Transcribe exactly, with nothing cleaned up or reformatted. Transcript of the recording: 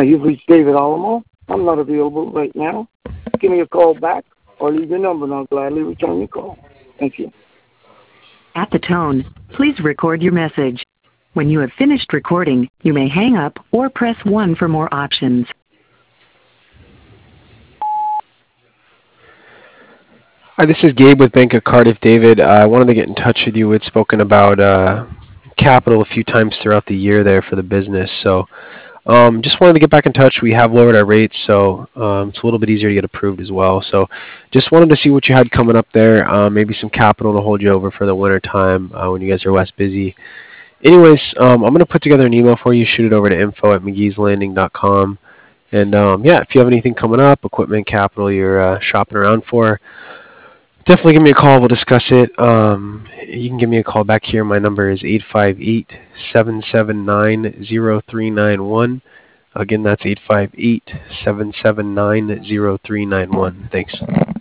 Hi, you've reached David Alamo. I'm not available right now. Give me a call back or leave your number and I'll gladly return your call. Thank you. At the tone, please record your message. When you have finished recording, you may hang up or press one for more options. Hi, this is Gabe with Bank of Cardiff. David, uh, I wanted to get in touch with you. We'd spoken about uh, capital a few times throughout the year there for the business. So um, just wanted to get back in touch. We have lowered our rates, so um, it's a little bit easier to get approved as well. So just wanted to see what you had coming up there, uh, maybe some capital to hold you over for the winter time uh, when you guys are less busy. Anyways, um, I'm going to put together an email for you, shoot it over to info at mcgee's landing dot com. And um, yeah, if you have anything coming up, equipment, capital you're uh, shopping around for, definitely give me a call. We'll discuss it. Um, you can give me a call back here. My number is eight five eight, seven seven nine, zero three nine one. Again, that's eight five eight, seven seven nine, zero three nine one. Thanks.